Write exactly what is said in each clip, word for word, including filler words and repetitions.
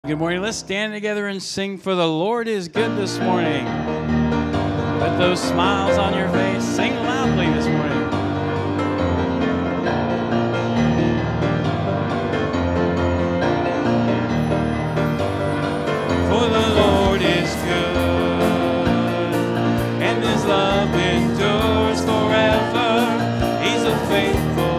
Good morning. Let's stand together and sing For the Lord is Good this morning. Let those smiles on your face sing loudly this morning. For the Lord is good, and His love endures forever. He's a faithful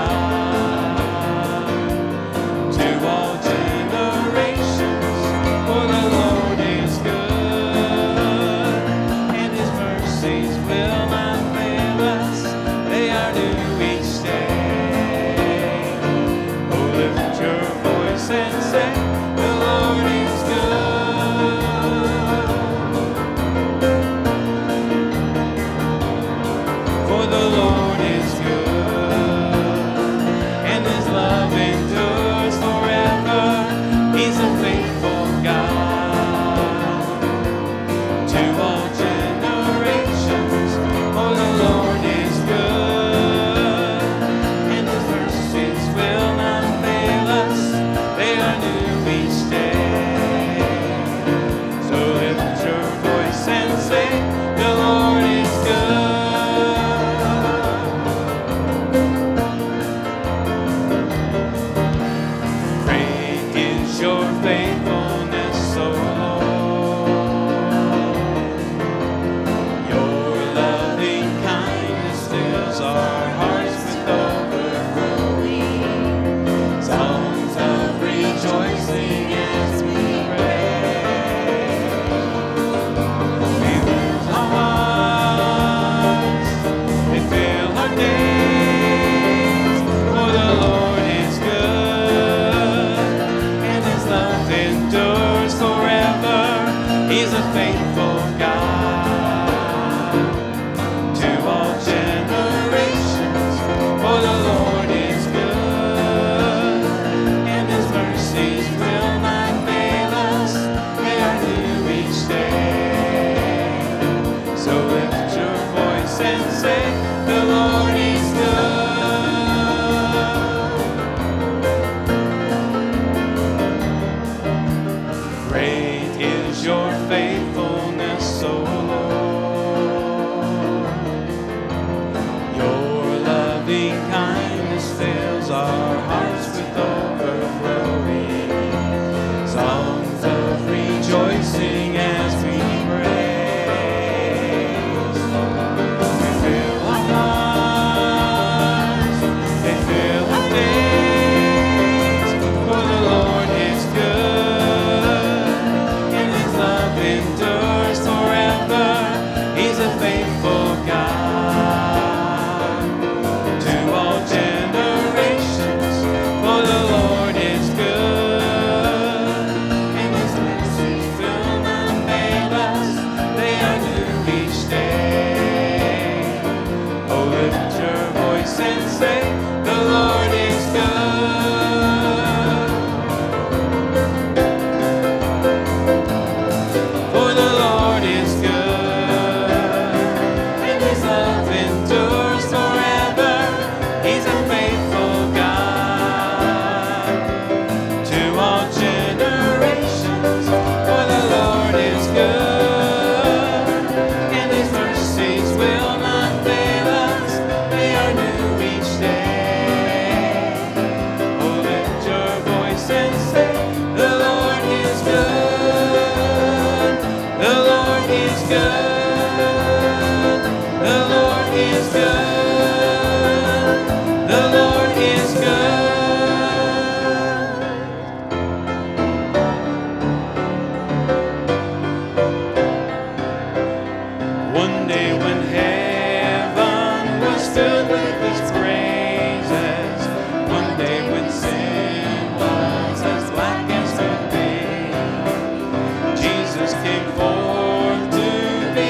God to all generations. For the Lord is good, and His mercies will not fail us. They are new each day. Oh, lift your voice and say, the Lord is good. For the Lord is good, and His love endures forever. He's a faithful God to all generations. For the Lord is good, and His mercies will not fail us. They are new each day. So lift your voice and say, the Lord is good. Great is your faithfulness, O Lord. Your loving kindness fills our hearts with overflowing songs of rejoicing as we pray. They lift our hearts, they fill our days. For the Lord is good, and His love endures forever. He's a faithful God to all generations. For the Lord is good, and His mercies will not fail us. They are new each day. So lift your voice and say, the Lord is good. Great is your faithfulness, O Lord. Your loving kindness fills our hearts with overflowing songs of rejoicing as we praise. They fill our hearts, they fill our days. For the Lord is good, and His love endures forever. He's a faithful God to all generations. For the Lord is good, and His mercies will not fail us. They are new each day. Oh, lift your voice and say, the Lord is good. For the Lord is good, and His love endures forever. He's a faithful God to all generations. For the Lord is good, and His mercies will not fail us. They are new each day. Oh, lift your voice and say, the Lord is good. The Lord is good. The Lord is good. The Lord is good. One day when heaven was filled with His praises, one day when sin was as black as could be, Jesus came forth to be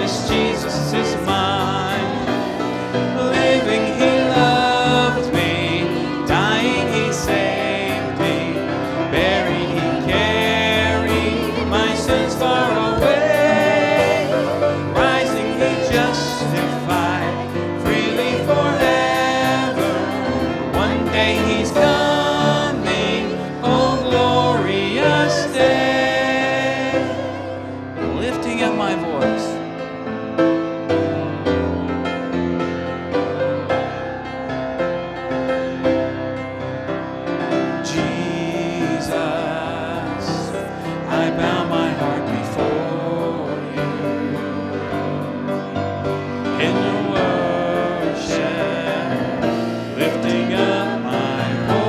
this Jesus is mine. Living, he loved me. Dying, he saved me. Buried, he carried my sins far away. Rising, he justified freely forever. One day he's coming, oh glorious day. Lifting up my voice. Jesus, I bow my heart before you in worship, lifting up my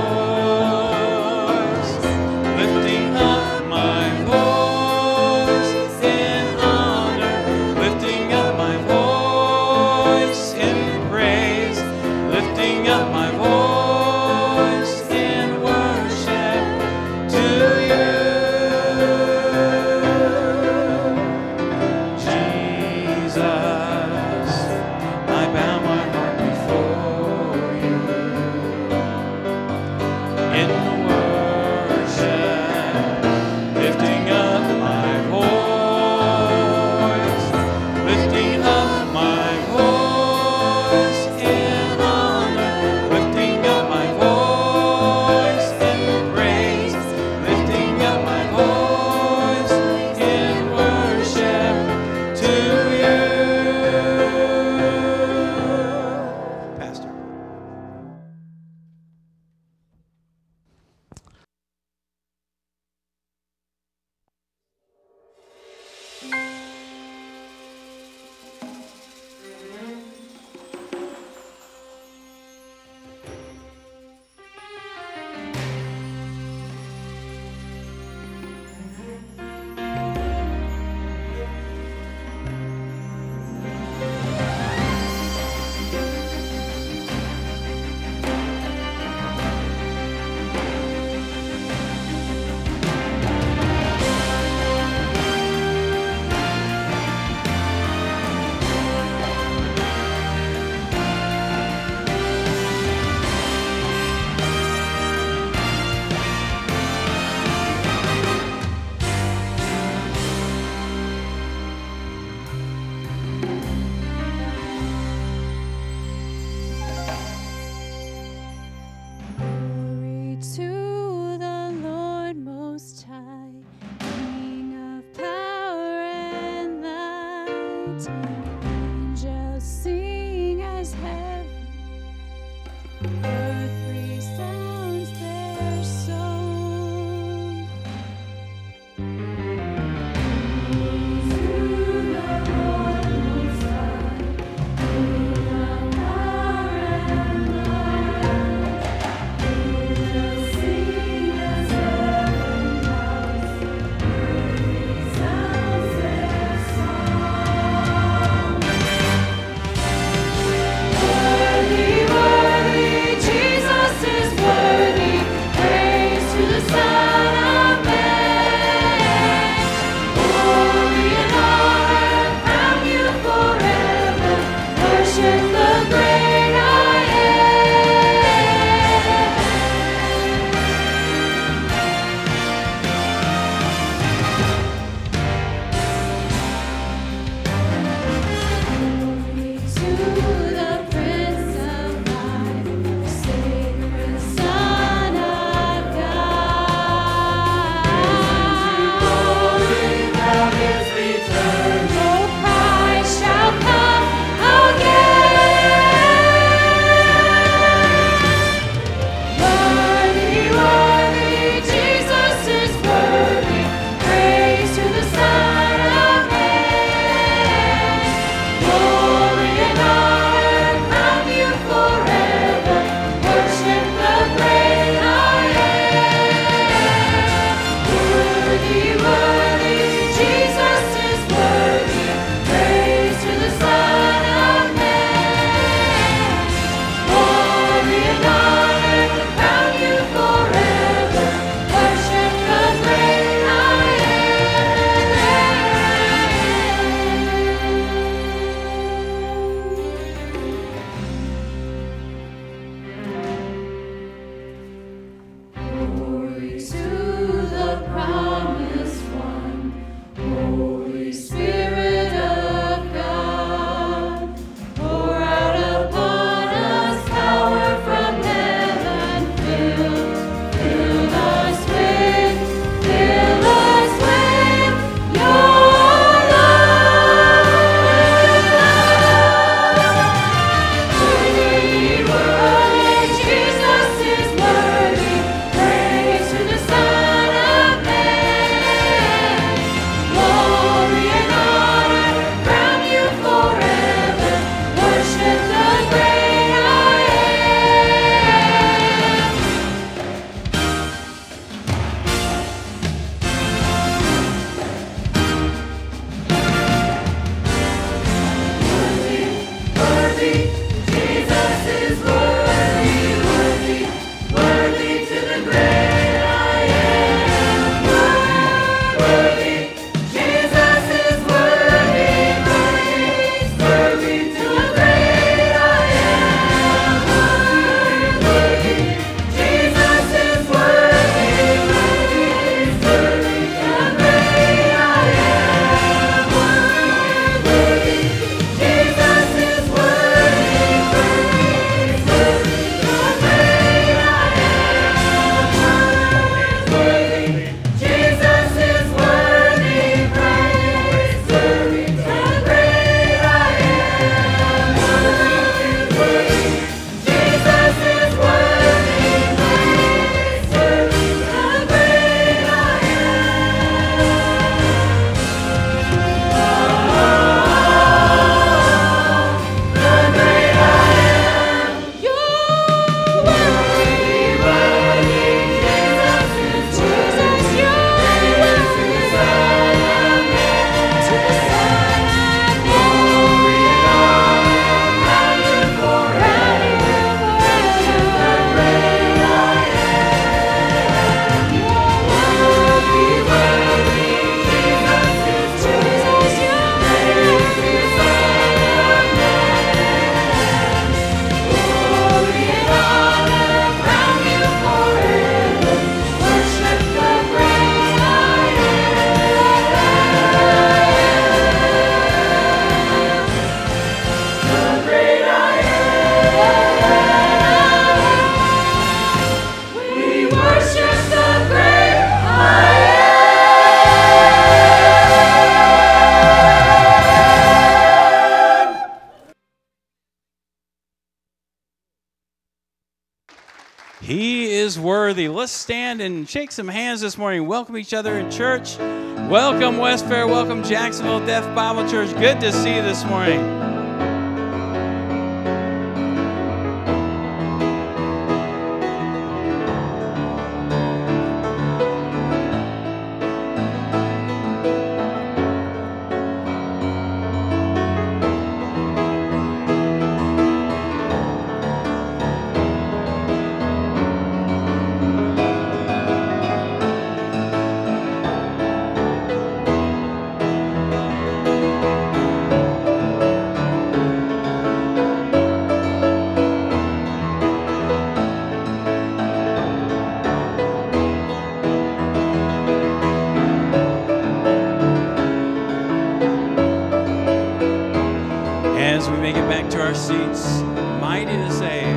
voice, lifting up my voice in honor, lifting up my voice in praise, lifting up my voice in worship to you. Jesus, I bow my heart before you in worship, lifting up my voice, lifting up my voice in honor, lifting up my voice in praise, lifting up my voice in worship to you. Pastor. Glory to the Lord Most High, King of power and light. Angels sing as heaven, earth resounds their song. Glory to the Lord Most High, King of power and light. Angels sing as heaven bows, earth resounds their song. Worthy, worthy, Jesus He is worthy. Let's stand and shake some hands this morning. Welcome each other in church. Welcome West Fair. Welcome Jacksonville Deaf Bible Church. Good to see you this morning. As we make it back to our seats, mighty to save.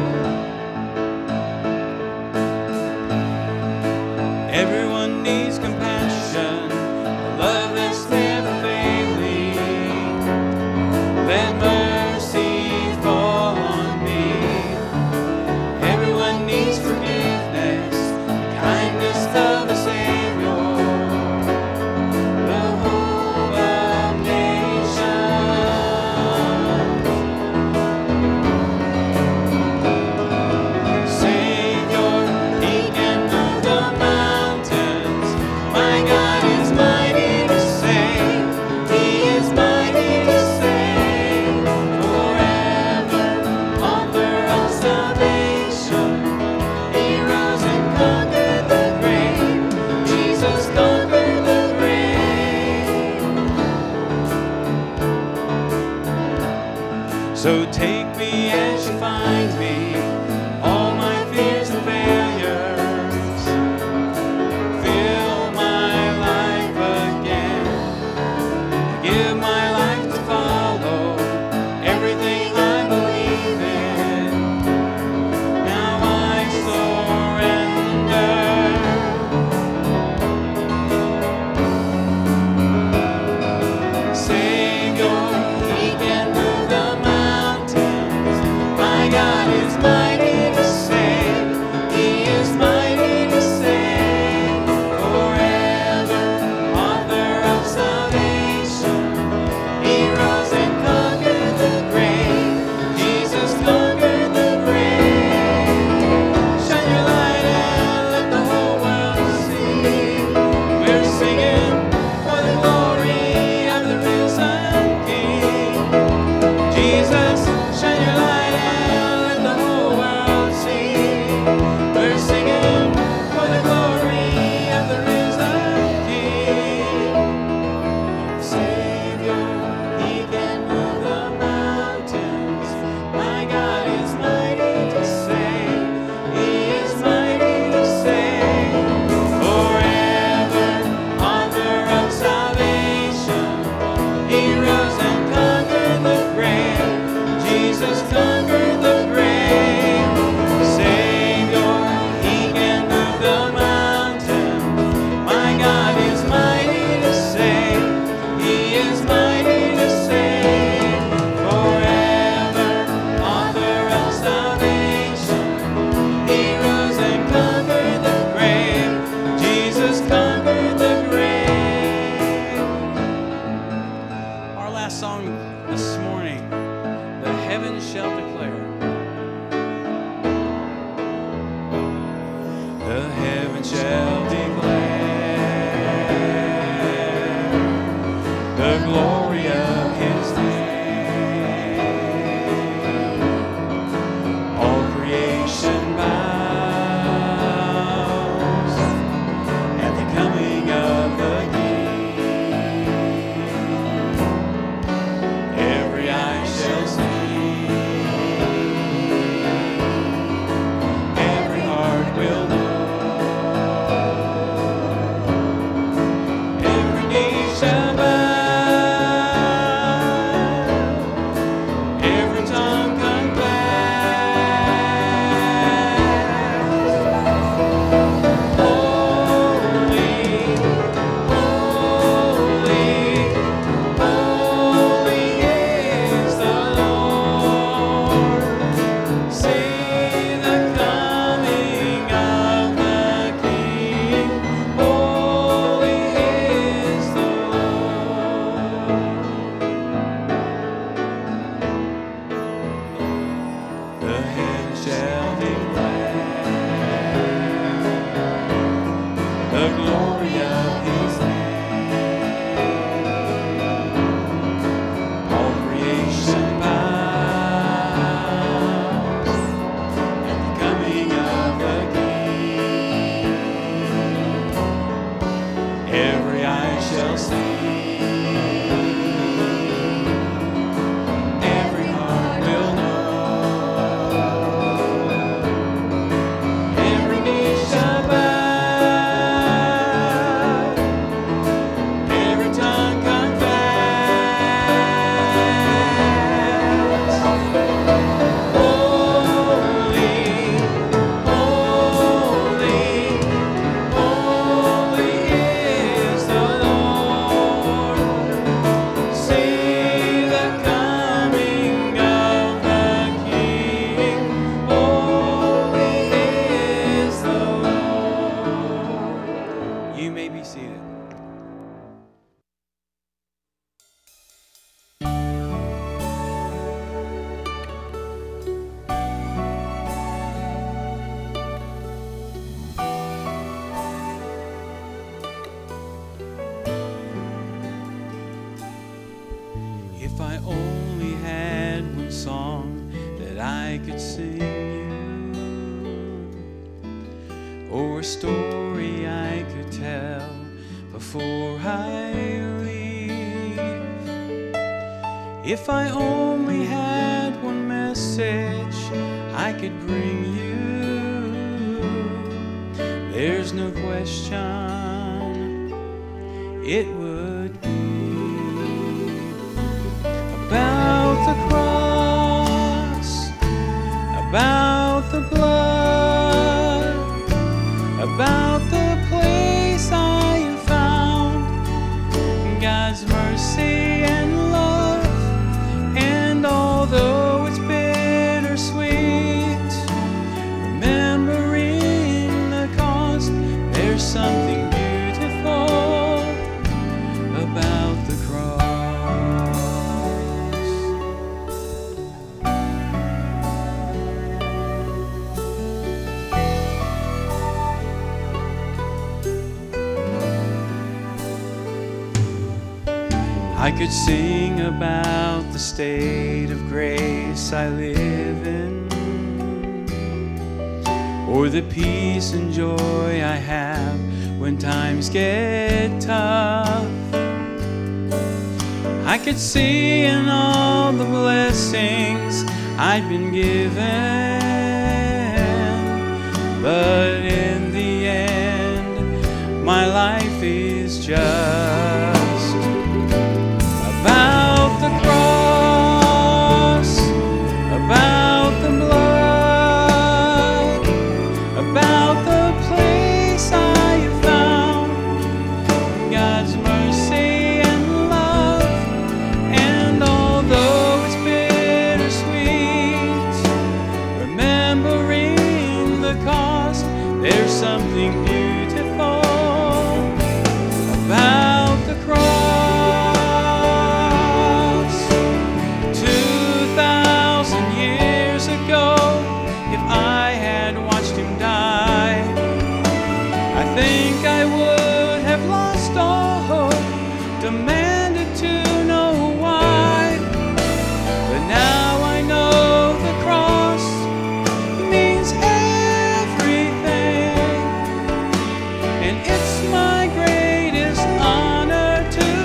Everyone needs compassion, a love that's never failing. Let mercy fall on me. Everyone needs forgiveness, the kindness of a Savior, the hope of nations. Savior, He can move the mountains. My God is mighty to save. He is mighty to save. Forever, author of salvation. He rose and conquered the grave. Jesus conquered the grave. So take me as you find me, all my fears and failures. Fill my life again. Give my life to follow everything I believe in. Now I surrender. Savior, He can move the mountains. My God is mighty could sing you, or a story I could tell before I leave. If I only had one message I could bring you, there's no question it would be about the cross, about the blood, about the place I have found, God's mercy and love. And although it's bittersweet, remembering the cost, there's something beautiful about the cross. I could sing about the state of grace I live in, or the peace and joy I have when times get tough. I could see in all the blessings I've been given, but in the end, my life is just about the cross, about the blood, about the place I have found, God's mercy and love. And although it's bittersweet, remembering the cost, there's something beautiful about the cross. If I had watched him die, I think I would have lost all hope, demanded to know why. But now I know the cross means everything, and it's my greatest honor to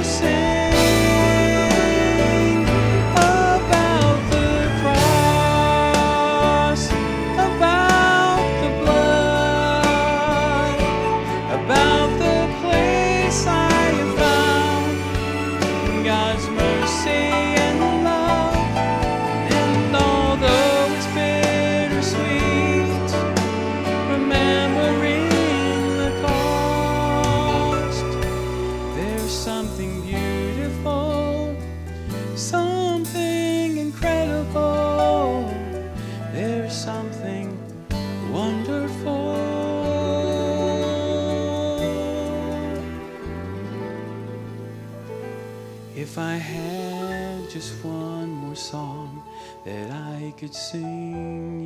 sing about the cross, about the blood, about the place I have found, God's mercy and love. And although it's bittersweet, remembering the cost, there's something beautiful, something incredible, there's something wonderful. If I had just one more song that I could sing